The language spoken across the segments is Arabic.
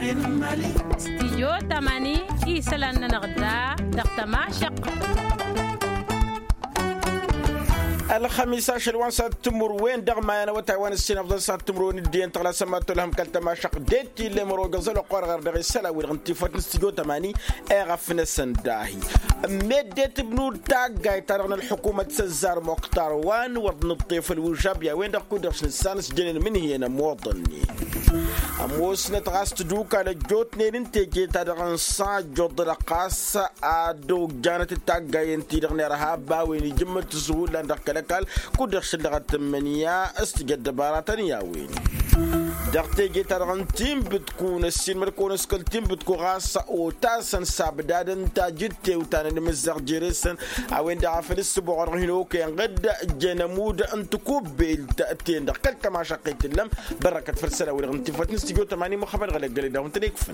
استيجو تماني إيسلان نغدا دقتما شق الخميس 10 ساعة تمر وين دغما أنا وتاوان السنة أفضل ساعة تمرون الدين تغلا سمات لهم كلتما شق ديتي اللي مرو قزل وقار غير دغي السلا ويرغنتي فات نستيجو تماني أغفنا سنداهي مدت بنو تاقاي ترغن الحكومة سزار مقتار وان وردن الطيف الوجاب يا وين دغكو دغش نسانس جنين من هي أنا مواطني أموسنا تغاس تدوكا لجوتني ننتجي ترغن صا جود رقاس أدو جانت التاقاي انتي دغني رهابا وين جمة تزول لان لكال كودخش لغت منيا استجد باراتني يا وين دقتي جيت رغن تيم بتكون السين مركون سكل تيم بتكون غاصة وتاسن سابداد انت جدتي وتانا نمزق جيرسن اوين دعافل السبوع رهنو كين غد جنمود انت كوبيل تأتين دقل كما شقيت اللم بركة فرسلة ورغن تفات نستيقو تماني مخبر غلق قلي داون تنيكفن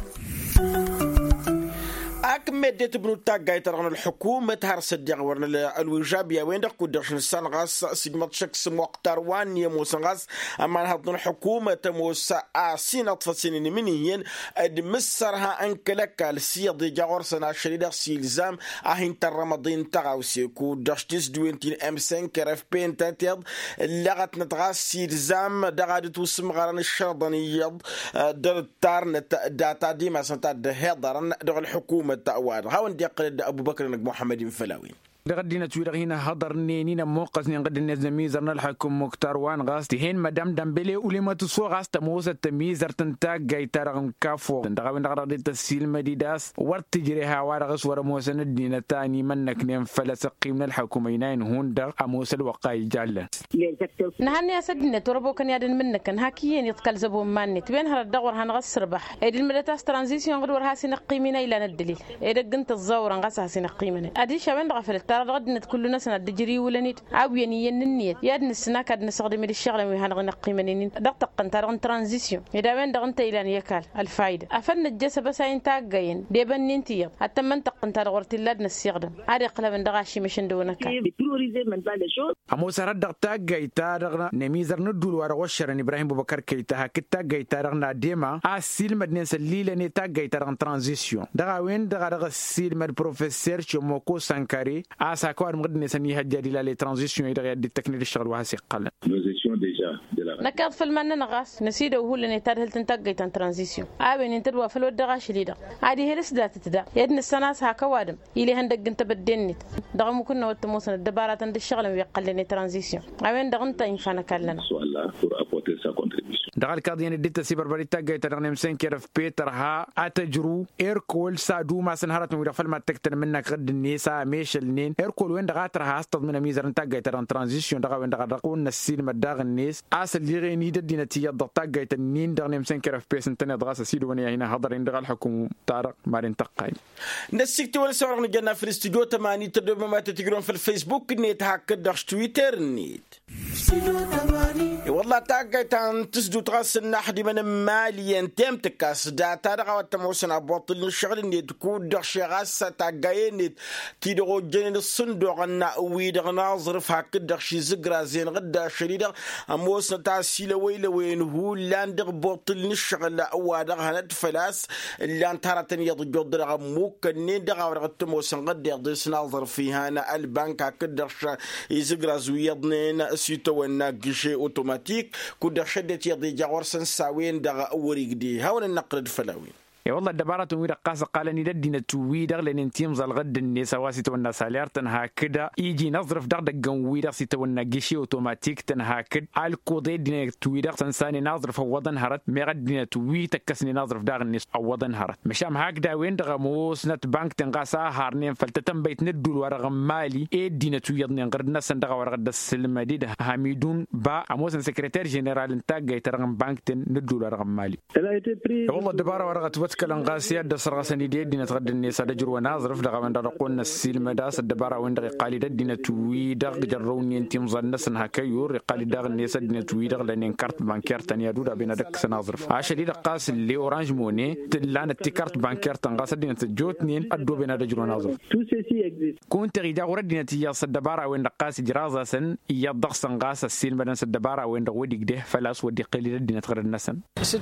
أكمدت بنو تاقاي ترغن الحكومة هرس الدغورنا الوجابية وين دقو دغشن السنغاس سيجمت شكس مقتار وان يموس غاس أما هضن الحكومة موس آسين أطفسين منهين أدمسرها أنكلك السيض جاور سنة شريدة سيلزام أهين ترمضين تغاوسي كو دغشتس دوينتين أمسين كرف بين تاتيض لغت نتغاس سيلزام دغادتو سمغارن الشرطانيض در تارنت داتا ديما سنتا دهيضرن دغ الحكومة التأوار هاون ديقل أبو بكر محمد فلاوي غدينا توير هنا هضرني موقسني غد النزميزرنا الحكم مختار وان غاستي هين مدام دمبلي ولما تسو غاست موسى التميزر تنتاق جاي ترغن كافو دغاوين دغرا دي تسيل مديداس ورتجريها وارغس ور موسى الدين تاني منك نم فلس قيمنا الحكومينين هون دغ موسى الوقاي جال نهني اسدنا تربو كان يادن منك هاكيين يتقل زبو ماني تبين هر الدغور هنغس ربح ايد المدتاس ترانزيسيون غدور هاسين قيمنا الى ندلي ايد قنت الزور نغس هاسين قيمنا ادي شوين دغفل غدنا كلنا سنة دجري ولنيت عويني يننيت يادن السنة كاد نستخدم الشغلة وهنغنا قيمنين دقت قنتارن ترانزيسيون إذا وين دغنت إلى يكال الفايدة أفن الجسد بس هين تاجين ديبن ننتيض حتى من تقنتار ورت لادن السيغدم عادي قلب دغاشي مشن دونك أموس رد تاجي تارغنا نميزر ندول وروشر إبراهيم أبو بكر كيتها كتاجي تارغنا ديما أسيل مدني سليلة تاجي تارغن ترانزيسيون دغا وين دغا السيل مد بروفيسور شموكو سانكاري ساكوار مغدني سنيها جديلة لترانزيسيون إذا غير التكنيك الشغل وهاسي قلن نكاد في المنن غاس نسيده هو اللي نتاد تنتقي تن ترانزيسيون عابين ينتدوا في الود غاش ليدا عادي هي لسدات تدا يدن السناس هاكوادم يلي هندق انت بدنت دغم كنا وتموسن الدبارات عند الشغل ويقلني ترانزيسيون عابين دغنت ينفعنا كلنا دغال كادين الديتا سيبر بريتا جاي ترغنم سنكر في بيتر ها اتجرو ايركول سادو ما سنهرت من رفل ما تكتن منك غد النساء ميش النين ايركول وين دغاترها استض من ميزر انت جاي تران ترانزيسيون دغا وين دغون السين مداغ الناس اصل اللي غيني ددينا تي ضغطا جاي تنين دغنم سنكر في بيس انت دغاس سيدو وني هنا حضر دغال الحكومه طارق مارين تقاي نسيت ولا سوغ نجنا في الاستوديو 8 تدوم ما تتقرون في الفيسبوك نيت هاك دغش تويتر نيت والله تاقيت ان تسدو تغاس النحدي من ماليين تم تكاس داتا دغا وتموسنا بوطل الشغل نيت كود دغش غاس تاقاين تيدغو جن الصندوق الناوي دغ ناظر فهاك دغش زقرا زين غدا شريدة موسنا تاع سيلا ويلا وين هو لان دغ بوطل الشغل او دغ هند فلاس لان تارتن يضجو دغ موكنين دغ ورغتموسن غدا يضيس ناظر فيها انا البنك هاك دغش يزقرا زويضنين سيتونا جيشي اوتوماتيك كود شدت يضي جاورسن ساوين دغ وريقدي هاون النقد فلاوين يا والله الدبارة ويدا قاس قال ندينا تويدا لين تيمز الغد الناس واسي تونا سالير تنها كده يجي نظرف دغ ويدا سي تونا جيشي اوتوماتيك تنها كده الكود دينا تويدا سنساني نظرف وضن هرت ميغدينا توي تكسني نظرف دغ الناس وضن هرت مشام هكذا وين دغ موس نت بانك تنقاسا هارنين فلتتم بيت ندول ورغم مالي اي دينا تويدني غردنا سندغ ورغد السلم دي حميدون با اموس سكرتير جنرال انتاج ترغم بانك ندول ورغم مالي والله الدبارة ورغت كلام غاسيات دسر غسني دينا تغد الناس دجر وناظرف دغ من درقون السيل مداس الدبارة وين دغ قالي دينا تويدغ جرون ينتم ظنسن هكيور قالي دغ الناس دينا تويدغ لان كارت بانكير تانيا دودا بين دك سناظرف عشان قاس اللي اورانج موني تلان التكارت بانكير تنغاس دينا تجوتنين ادو بين دجر وناظرف كنت غيدا وردنا تيا الدبارة وين قاس جرازا سن يضغ سنغاس السيل مدان الدبارة وين ودي كده فلاس ودي قليل دينا تغد النسن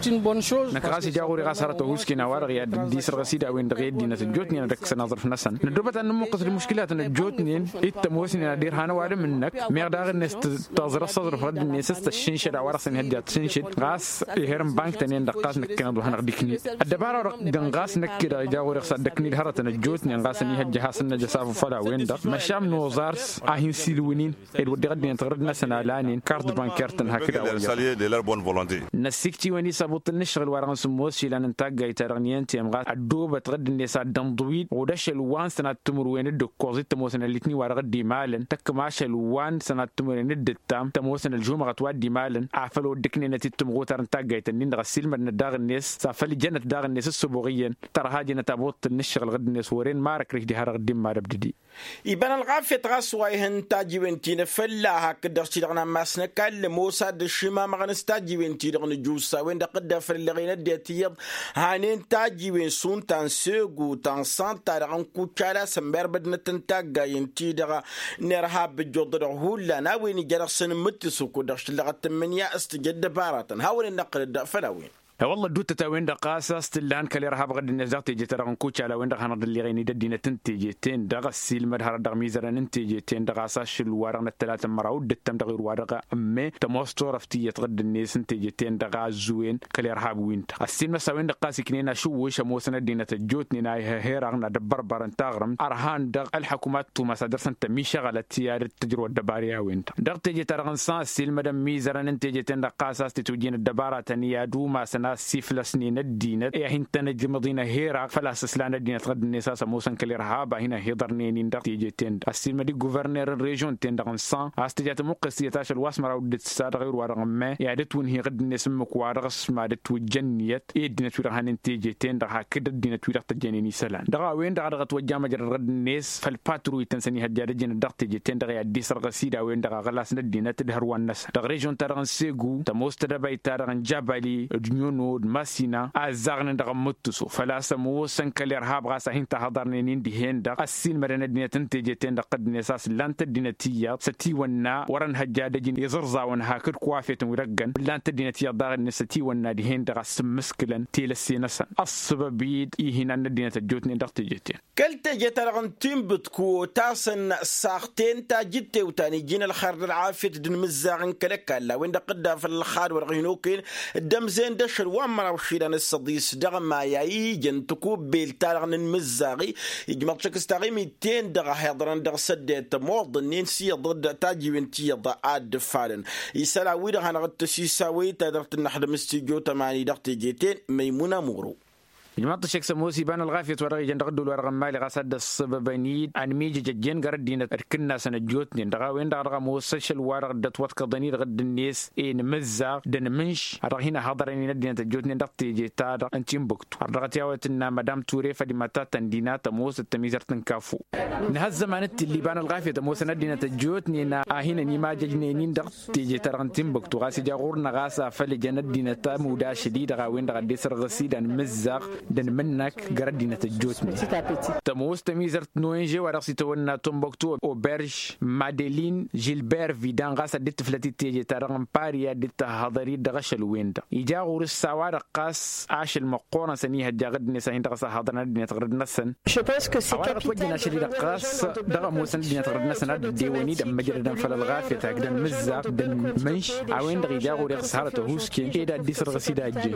نكاسي جاوري غاسرته وسكينا وارغي دي سرغسيدا وين دغ دينا تجوتني دك سناظرف نسن ندوبت ان مقص المشكلات ان جوتنين التموسني ندير هنا واد منك ميغداغ الناس تزر صدر فرد الناس تشنشد ورسن هديات تشنشد غاس هيرم بانك تنين دقات نكنا دوحنا ديكني الدبارة غاس نكدا جاوري صدقني الهرت نجوتني غاس ني هجها سن جساف فلا وين دق مشام نوزارس اهين سيلوينين ودي غدي تغرد نسنا لانين كارت بانكيرتن هكذا ساليه دي لار بون فولونتي نسيكتي وني سابوت نشغل ورغن سموس لان نتاغ يترنين تيمغا ادوبه تغد الناس دمضويد ودش الوان سنه تمر وين دكوزي تموسن اللي ورغد دي مالن تك ماشل الوان سنه تمر ندتام تموسن الجمعه تودي مالن عفلو دكني نتي تمغوتر نتاغ يتنين غسيل من داغ الناس سافل جنه داغ الناس السبوغيين ترى هاجي نتابوت نشغل غد الناس ورين مارك ريح دي هرغ دي ما بددي يبان الغافيه تغسواي هنتاجي وينتي فلا هكذا شيغنا ماسنا كل موسى دشما مغنستاجي وينتي دغن جوسا وين دقدا في اللي غينا تيض هانين تاجي وين سون تان سوغو تان سانتا ران كوتشالا سمبر بدنا تنتاغا ينتي دغا نرهاب بجودر هولا ناوين جرسن متسوكو دغش لغت من يا استجد باراتن هاول نقل فلاوين والله دوت تاوين دقاسة استلان كلي رهاب غد الناس دغتي جيت رغن كوتشا على وين دغ هنض اللي غيني ددينا تنتيجتين دغ السيل مدهر دغ ميزران انتيجتين دغ اساش الوارغنا الثلاثه مراود دتم دغ وارغا امي تموستو رفتي تغد الناس انتيجتين دغ زوين كلي رهاب وين السيل مساوين دقاسي كنينا شو وش موسنا دينا تجوتني ناي هيرغنا دبربر انتغرم ارهان دغ الحكومات تو مصادر سنت مي شغلت تيار التجربه الدباريه وين دغ تيجي ترغن سان السيل مدام ميزران انتيجتين دقاسه تتوجين الدباره تنيا دوما سنا سيفلسني ندينة هين تنجم مدينة هيرا فلا سسلانة دينة غد الناس موسن كلي رهابة هنا هيدرني نندق تيجتين السيل مدي غوفرنر الريجون تندقن سان استجات مقصية تاش الواسمرة ودت الساد غير ورغم يعدت ونهي غد الناس مكوارغس ما دت وجنيت دينة تويرها ننتيجتين دغها كده دينة تويرها تجنيني سلان دغها وين دغها غت وجامة جر غد الناس فالباترو يتنسني هديار دينة دغ تيجتين دغها يدي سرغسيدا وين دغها غلاس ندينة تدهر الناس دغ ريجون ترغن سيغو تموست دبي ترغن جبلي دنيونو ماسينا أزغن دغم متسو فلا سمو سنكلي رهاب غاسا هين تحضرني ندي هين دغ السين مرنا دنيا تنتيجتين دقد نساس لان تدينا تيا ستي ونا ورن هجاده جين يزرزا ون هاكر كوافيت ورغن لان تدينا تيا دغ نستي ونا دي هين دغ سمسكلن تيلسينسن السببيد هنا ندينا تجوتني دغ تيجتين كلت جترغن تيمبتكو تاسن ساختين تاجت وتاني جين الخرد العافيه دن مزاغن كلكلا وين دقدا في الخار ورغينوكين الدم زين دشر وامرا وشيلان الصديس دغ ما ياي جنتكو بيلتارغن مزاغي يجمع تشكستاغي 200 دغ هضرن دغ سدت موضنين سي ضد تاجي وينتي ضاد فالن يسلا ويد هنا غتسيساوي تدرت النحد مستيجو 8 دغ تيجيتين ميمونه مورو جماعة الشيخ سموسي بان الغافية ورغي جن دغدو الورغم مالي غاسد السببانيد عن ميجي جن غرد دينا اركنا سنة جوتنين دغا وين دغا موسش الورغ دتوات كضنير غد الناس إن مزاق دن منش هنا حضرين ندينا تجوتنين دغ تيجي تادغ انتيم بكتو رغت ياوتنا مدام توري فدي ماتا تندينا تموس التميزر تنكافو نهزم عن اللي بان الغافية تموس ندينا تجوتنين هنا نيما جنينين دغ تيجي ترغنتيم بكتو غاسي جاغورنا غاسا فلي جند دينا تامودا شديد غا وين دغ ديسر غسيدان مزاق دن منك غردينا تجوتني تموس تميزر نوينجي ورقصي تونا تومبوكتو اوبرج ماديلين جيلبير فيدان غاسا ديت فلاتي تيجي ترغم باريا ديت حضري دغش الويندا يجا غور السوار قاس عاش المقورن سنيها جاغد نسا هند غاسا حضرنا دنيا تغرد نسن جو بونس كو سي كابيتال شريد قاس دغ موسن دنيا تغرد نسن ديوني دم مجردن فل الغافيه تاكدن مزاق دن منش عوين دغ يجا غور خسارته هوسكين كيدا ديسر غسيدا جي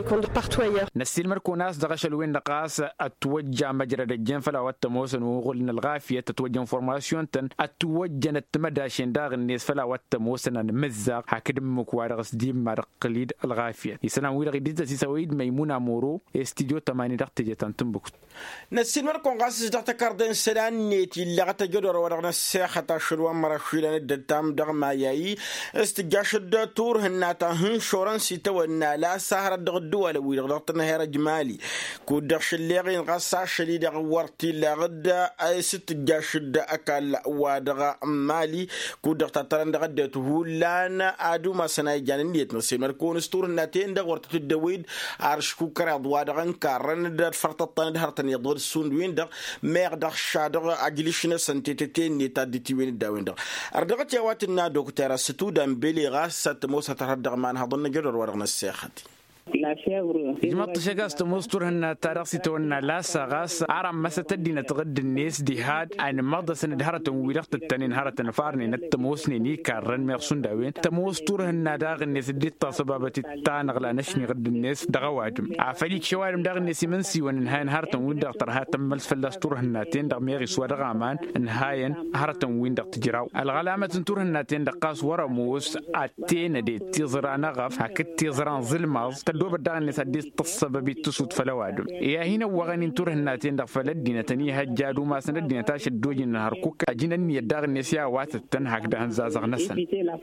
نسيل مركو ناس دغش الويندا قاس اتوجه مجرد الجن فلا وتموسن وغلنا الغافيه تتوجه انفورماسيون تن اتوجه نتمداشين داغ الناس فلا وتموسن مزاق حكدم مكوارغس دي مرقليد الغافيه يسنا ويل غديت سيسويد ميمونه مورو استوديو 8 دقت جتن بوك نسيل مركون قاس دقت كاردن سلان نيتي لغت جدور ورغنا الساحه تشرو مرشيلن الدتام دغ ما ياي استجاش الدتور هناتا هن شورنسي تونا لا سهر دغ الدول ويل غلطنا هي جمالي كودخ الليغين غاسا شليد غورتي لغدا اي ست جاشد اكل وادغا مالي كودخ تترند غدته لان ادو ما سناي جانيت نسي مركون ستور ناتين دا ورت الدويد عرش كوكرا دوادغن كارن دا فرططن هرتن يدور السوندوين دا ميغ دخ شادغ اجليشنا سنتيتين نيتا ديتيوين داوين دا اردغت يواتنا دكتور ستو دامبيلي غاسا تموسا تردغ مان هضن جرر ورغنا السيخاتي جمعت شغاس تموستور هنا تاريخ ستونا لا سغاس عرم ما ستدينا تغد الناس دي هاد عن مضى سنة هرة ويرقت التانين هرة فارني نتموسني ني كارن ميرسون داوين تموستور هنا داغ الناس دي تصبابة التان غلا نشني غد الناس دغوادم عفاليك شوارم داغ الناس منسي وننهاي هرة وين داغ ترها تملس فلاستور هنا تين داغ ميغي سوار غامان نهاين هرة وين داغ تجراو الغلامة تنتور هنا تين داقاس ورا موس اتين دي تيزران غاف هكت تيزران ظلماز دوب داغني سديس تصببي تسود فلوادم يا هنا وغني تور هناتين دفلدينا تني هجادو ما سندينا تاش دوجي نهار كوك اجنن يداغني سيا واتتن هكذا هنزازغ نسن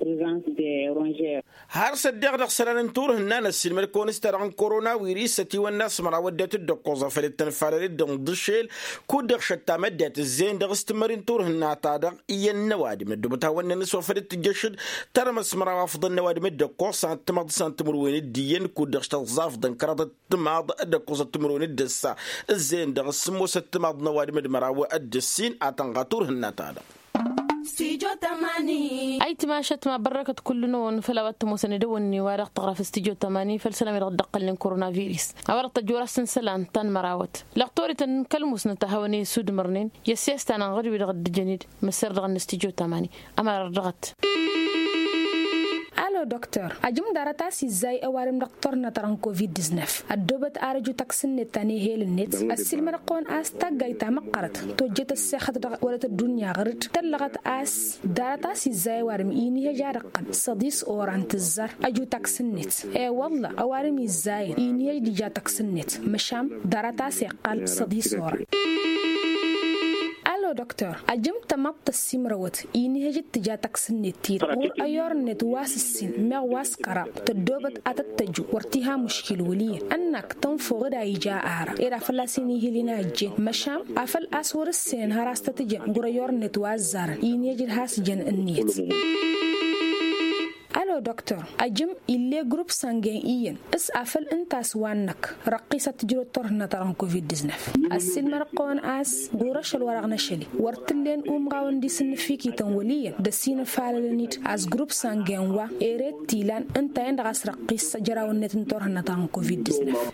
هار صدق سران تور هنا السلم كونستر كورونا ويريس تي والناس مرا ودت الدقوزه فلتنفال دون دشيل كود شتا مدت الزين دغ استمرين تور هنا تادق اي النوادي مدبتا ونس وفلت الجشد ترمس مرا وافض النوادي مدقوس سنتمد سنتمر وين الدين كود الزاف دنكرات التماض أدكوز التمرون الدسا الزين دغ السموس التماض نوادي مدمراوي الدسين أتنغطور هناتادا استيجو تماني أي تماشت ما بركت كل نون فلوات مسندوني وارق تغرف استيجو تماني فالسلام يردق لن كورونا فيروس أورق تجورا سنسلان تان مراوت لقطوري تنكلموس نتهاوني سود مرنين يسيستان غير بيرغد جنيد مسير دغن استيجو تماني أما رغت الو دكتور اجم دارتا سي زي اوارم دكتور نتران كوفيد 19 الدوبت ارجو تاكسن نتاني هيل النت السلمرقون استغايتا مقرت توجت السخت ولا الدنيا غرت تلغت اس دارتا سي زي وارم اني جارق صديس اورانت الزر اجو تاكسن نت اي والله اوارم زي اني ديجا تاكسن نت مشام دارتا سي قال صديس اوران دكتور أجم تمط السمروت إني هجت تجاتك سنتير وأيور نتواس السن ما واس كرا تدوبت أتتجو ورتها مشكل ولي أنك تنفوق دا يجاء عرا إذا فلاسيني هلنا الجن مشام أفل أسور السن هراست تجن غريور نتواس زارن إني يجد هاس جن النيت الو دكتور اجم اللي جروب سانجين اس افل انتاس وانك رقيصه تجرو تورنا تران كوفيد 19 السن مرقون اس غورش الورغنا شلي ورتلين غاون دي سنفيكي تنوليا دسين فالنيت اس جروب سانجين وا ايريت تيلان انت عند غاس رقيصه جراونت تورنا تران كوفيد 19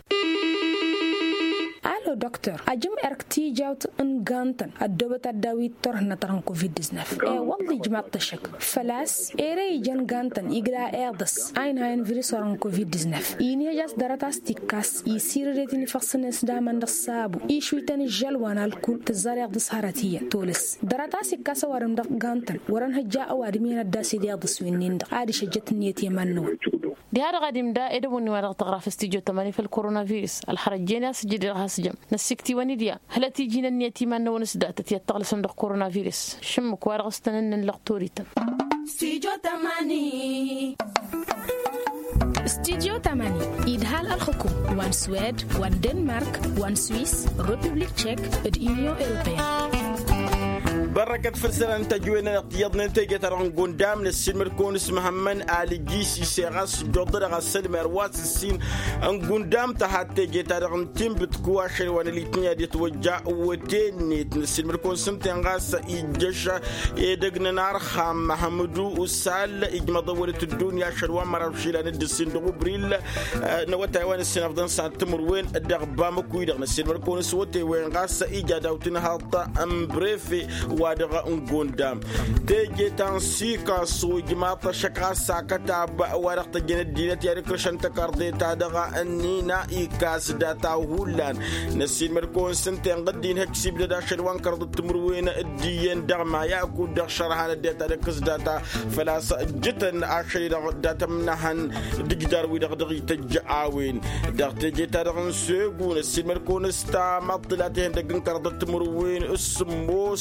الو دكتور اجم اركتي جاوت ان غانتن الدوبت الداوي تورنا تران كوفيد 19 اي والله جماعه تشك فلاس ايري جن غانتن يغرا ايردس اين فيروس تران كوفيد 19 اني جاس دراتاستيكاس يسير ريتني فاكسنس دامن دصابو يشويتن الجلوان الكل تزاريق دسهرتيه تولس دراتاستيكاس ورم دق غانتن ورن هجا اوادمين الداسي ديال دسوينين عادي شجت نيتي منو دي هذا غادم دا ادبوني ورق تغرف استيجو 8 في الكورونا فيروس الحرجينا سجد الهاسجم نسكتي ونيديا هل تيجينا نيتي ما نونس داتت يتغل صندوق كورونا فيروس شمك ورق استنن لقطوريتا استيجو 8 استيجو 8 إدهال الحكوم وان سويد وان دنمارك وان سويس ريبوبليك تشيك اليونيون أوروبية بركة فرسان تجوينا اقتيادنا تيجي ترون قندام للسلم الكونس محمد علي جيسي سيغاس جودر غسل مرواس السين ان قندام تحت تيجي ترون تيم بتكواشل وانا ليتنيا دي توجع وتيني السلم الكونس تنغاس إيجاشا يدقنا نار خام محمدو وسال إجمع دولة الدنيا شروان مرابشيلا ند السين دغو بريل نواتا وان السين أفضل سان تمروين الدغبامك ويدغنا السلم الكونس وتي وين غاس إيجا داوتين هالطا أمبريفي وادغا انغوندام تيجي تنسيكا سوج ما تشكا ساكتا ورقت جند دينت يا ركشن تكاردي تادغا انينا ايكاس داتا هولان نسين مركون سنتين قدين هكسيب دا شلوان كرد تمروين الدين دغما ياكو دغ شرحان داتا ركز داتا فلاس جتن عشري داتا منهن دجدار ويدغ دغي تجعاوين دغ تيجي تادغن سيغون نسين مركون ستا مطلاتين دغن كرد تمروين السموسا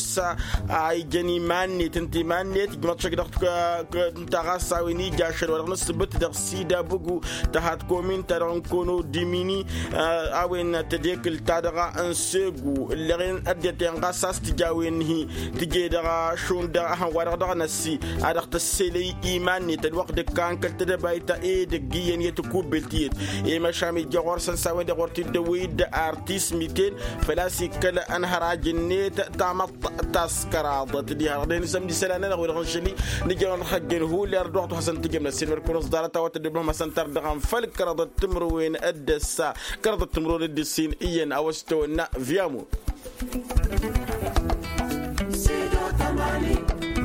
اي جني ماني تنتي ماني تجمع شك دخت تغاسا ويني جاشر ولا نص بت دغ سيدا بوجو تحت كومين ترون كونو ديميني اوين تديك التادغا انسيغو اللي غين اديت انغاساس تجاوين هي تجي دغا شون دغا ورا دغا نسي ادخت السيلي ايماني الوقت كان كنت بايتا اي دغيان يتكوب بلتيت اي مشامي جوار سنساوي دغورتي دويد ارتيس 200 فلاسي كلا انهر جنيت تامط تاسكراض دي هردين سمدي سلانا ولا غنشلي نجي نحجن هو اللي ردوحتو حسن تجي من السينما كونس دارتا وتدبلهم سنتر دغم فلك رض التمروين ادسا كرض التمرون الدسين اين اوستونا فيامو سيدو تماني